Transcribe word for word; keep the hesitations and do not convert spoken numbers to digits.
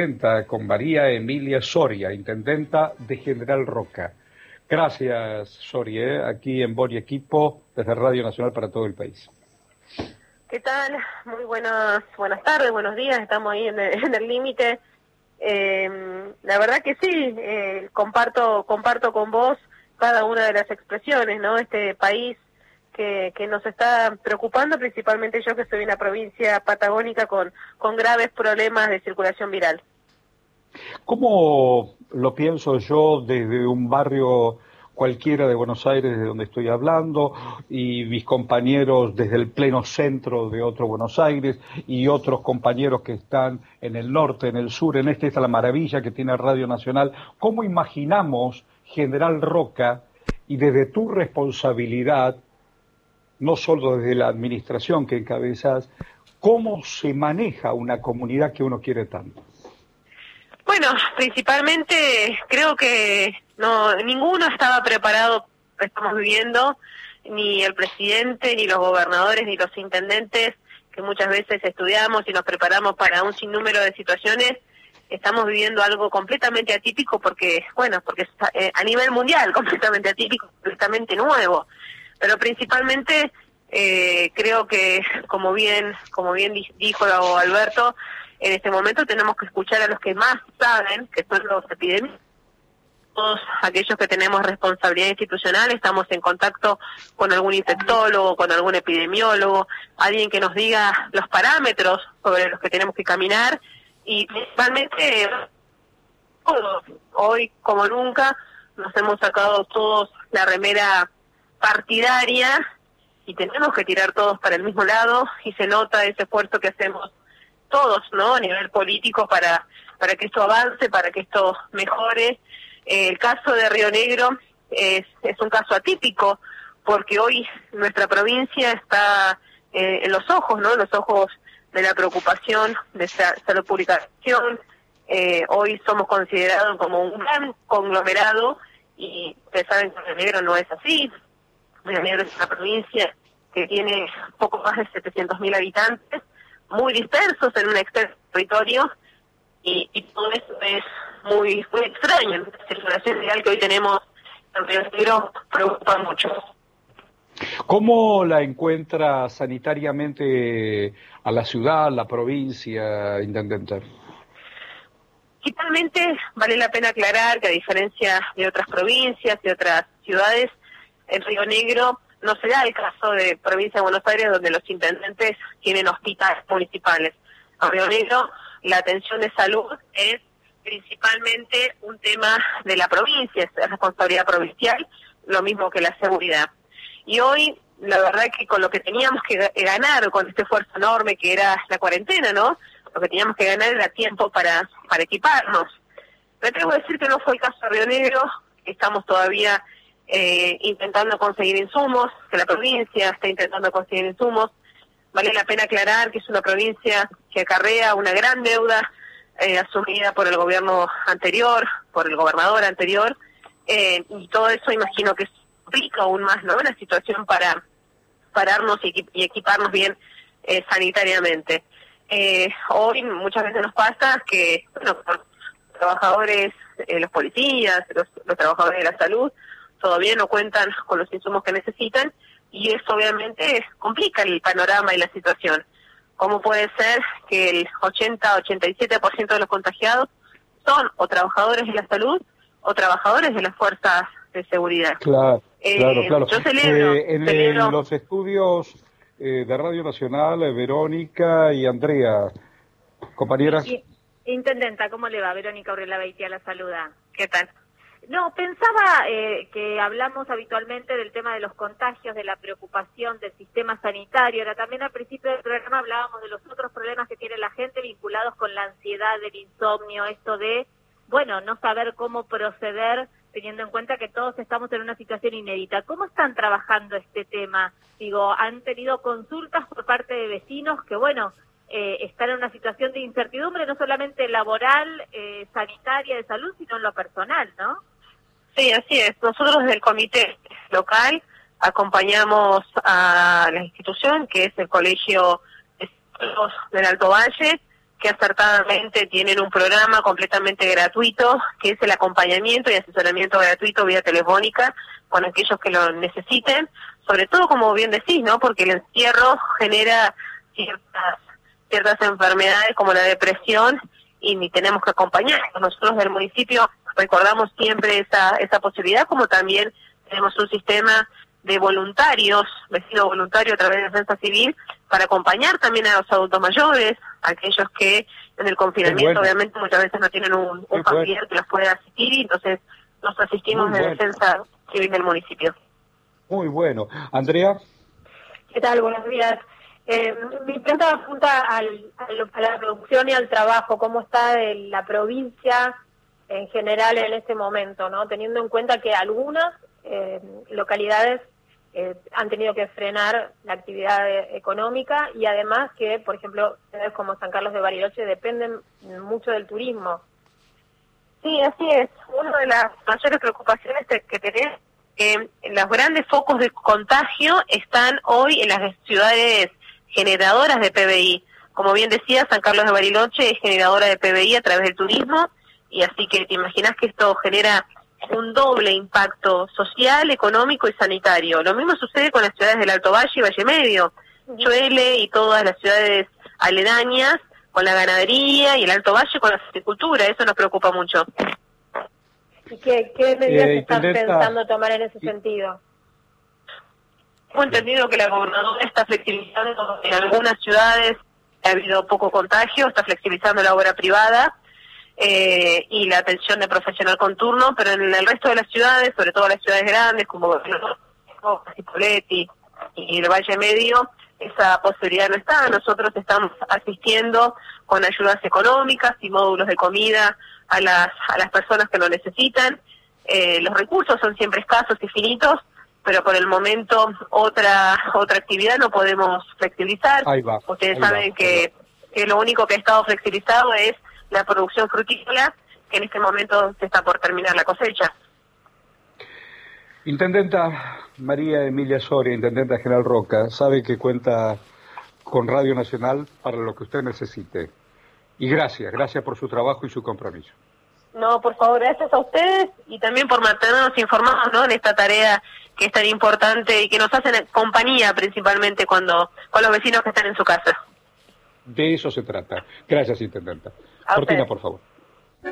Con María Emilia Soria, intendenta de General Roca. Gracias, Soria, ¿eh? Aquí en Bori Equipo, desde Radio Nacional para todo el país. ¿Qué tal? Muy buenas buenas tardes, buenos días, estamos ahí en el límite. Eh, la verdad que sí, eh, comparto comparto con vos cada una de las expresiones, ¿no? Este país que, que nos está preocupando, principalmente yo que estoy en una provincia patagónica con, con graves problemas de circulación viral. ¿Cómo lo pienso yo desde un barrio cualquiera de Buenos Aires, de donde estoy hablando, y mis compañeros desde el pleno centro de otro Buenos Aires, y otros compañeros que están en el norte, en el sur, en este está la maravilla que tiene Radio Nacional? ¿Cómo imaginamos General Roca, y desde tu responsabilidad, no solo desde la administración que encabezas, cómo se maneja una comunidad que uno quiere tanto? Bueno, principalmente creo que no ninguno estaba preparado para lo que estamos viviendo, ni el presidente, ni los gobernadores, ni los intendentes, que muchas veces estudiamos y nos preparamos para un sinnúmero de situaciones. Estamos viviendo algo completamente atípico porque, bueno, porque es a nivel mundial completamente atípico, completamente nuevo. Pero principalmente eh, creo que, como bien, como bien dijo Alberto, en este momento tenemos que escuchar a los que más saben, que son los epidemiólogos, todos aquellos que tenemos responsabilidad institucional, estamos en contacto con algún infectólogo, con algún epidemiólogo, alguien que nos diga los parámetros sobre los que tenemos que caminar, y principalmente todos, hoy como nunca, nos hemos sacado todos la remera partidaria y tenemos que tirar todos para el mismo lado, y se nota ese esfuerzo que hacemos todos, ¿no?, a nivel político para para que esto avance, para que esto mejore. Eh, el caso de Río Negro es, es un caso atípico, porque hoy nuestra provincia está eh, en los ojos, ¿no?, en los ojos de la preocupación de sa salud pública. Eh, hoy somos considerados como un gran conglomerado, y ustedes saben que Río Negro no es así. Río Negro es una provincia que tiene poco más de setecientos mil habitantes, muy dispersos en un extenso territorio, y, y todo eso es muy muy extraño. La circulación viral que hoy tenemos en Río Negro preocupa mucho. ¿Cómo la encuentra sanitariamente a la ciudad, la provincia, intendente? Principalmente vale la pena aclarar que, a diferencia de otras provincias y otras ciudades, en Río Negro no se da el caso de provincia de Buenos Aires, donde los intendentes tienen hospitales municipales. En Río Negro la atención de salud es principalmente un tema de la provincia, es responsabilidad provincial, lo mismo que la seguridad. Y hoy, la verdad que con lo que teníamos que ganar, con este esfuerzo enorme que era la cuarentena, ¿no?, lo que teníamos que ganar era tiempo para, para equiparnos. Me tengo que decir que no fue el caso de Río Negro, estamos todavía Eh, intentando conseguir insumos, que la provincia está intentando conseguir insumos. Vale la pena aclarar que es una provincia que acarrea una gran deuda eh, asumida por el gobierno anterior, por el gobernador anterior, eh, y todo eso imagino que complica aún más, ¿no?, la situación para pararnos y, equip y equiparnos bien eh, sanitariamente. Eh, hoy muchas veces nos pasa que, bueno, los trabajadores, eh, los policías, los, los trabajadores de la salud, todavía no cuentan con los insumos que necesitan, y eso obviamente complica el panorama y la situación. ¿Cómo puede ser que el ochenta a ochenta y siete por ciento de los contagiados son o trabajadores de la salud o trabajadores de las fuerzas de seguridad? Claro, eh, claro, claro. Yo celebro, eh, en, celebro... en los estudios eh, de Radio Nacional, eh, Verónica y Andrea, compañeras. Sí, intendenta, ¿cómo le va? Verónica Urrela Beitia la saluda. ¿Qué tal? No, pensaba eh, que hablamos habitualmente del tema de los contagios, de la preocupación del sistema sanitario. Ahora, también al principio del programa hablábamos de los otros problemas que tiene la gente vinculados con la ansiedad, el insomnio, esto de, bueno, no saber cómo proceder teniendo en cuenta que todos estamos en una situación inédita. ¿Cómo están trabajando este tema? Digo, ¿han tenido consultas por parte de vecinos que, bueno, eh, están en una situación de incertidumbre, no solamente laboral, eh, sanitaria, de salud, sino en lo personal, ¿no? Sí, así es. Nosotros desde el comité local acompañamos a la institución, que es el Colegio de Psicólogos del Alto Valle, que acertadamente tienen un programa completamente gratuito, que es el acompañamiento y asesoramiento gratuito vía telefónica con aquellos que lo necesiten, sobre todo, como bien decís, ¿no? Porque el encierro genera ciertas ciertas enfermedades como la depresión y ni tenemos que acompañar. Nosotros del municipio recordamos siempre esa esa posibilidad, como también tenemos un sistema de voluntarios, vecino voluntario a través de Defensa Civil, para acompañar también a los adultos mayores, aquellos que en el confinamiento bueno. obviamente muchas veces no tienen un, un familiar bueno. que los pueda asistir, y entonces nos asistimos Muy de bueno. Defensa Civil del municipio. Muy bueno. Andrea. ¿Qué tal? Buenos días. Eh, mi pregunta apunta al, al, a la producción y al trabajo. ¿Cómo está de la provincia en general en este momento, ¿no? Teniendo en cuenta que algunas eh, localidades eh, han tenido que frenar la actividad económica, y además que, por ejemplo, ciudades como San Carlos de Bariloche dependen mucho del turismo. Sí, así es. Una de las mayores preocupaciones que tenés, eh, los grandes focos de contagio están hoy en las ciudades generadoras de P B I. Como bien decía, San Carlos de Bariloche es generadora de P B I a través del turismo, y así que te imaginas que esto genera un doble impacto social, económico y sanitario. Lo mismo sucede con las ciudades del Alto Valle y Valle Medio, Chuele y todas las ciudades aledañas, con la ganadería, y el Alto Valle con la agricultura. Eso nos preocupa mucho. ¿Y qué, qué medidas eh, están pensando tomar en ese y... sentido? Hemos entendido que la gobernadora está flexibilizando en algunas ciudades, ha habido poco contagio, está flexibilizando la obra privada eh, y la atención de profesional con turno, pero en el resto de las ciudades, sobre todo las ciudades grandes como Cipolletti y el Valle Medio, esa posibilidad no está. Nosotros estamos asistiendo con ayudas económicas y módulos de comida a las a las personas que lo necesitan. Eh, los recursos son siempre escasos y finitos, pero por el momento otra otra actividad no podemos flexibilizar. Ahí va, Ustedes ahí saben va, que, que lo único que ha estado flexibilizado es la producción frutícola, que en este momento se está por terminar la cosecha. Intendenta María Emilia Soria, Intendenta General Roca, sabe que cuenta con Radio Nacional para lo que usted necesite. Y gracias, gracias por su trabajo y su compromiso. No, por favor, gracias a ustedes y también por mantenernos informados, ¿no?, en esta tarea que es tan importante y que nos hacen compañía principalmente cuando con los vecinos que están en su casa. De eso se trata. Gracias, Intendenta. A Cortina, ustedes. por favor.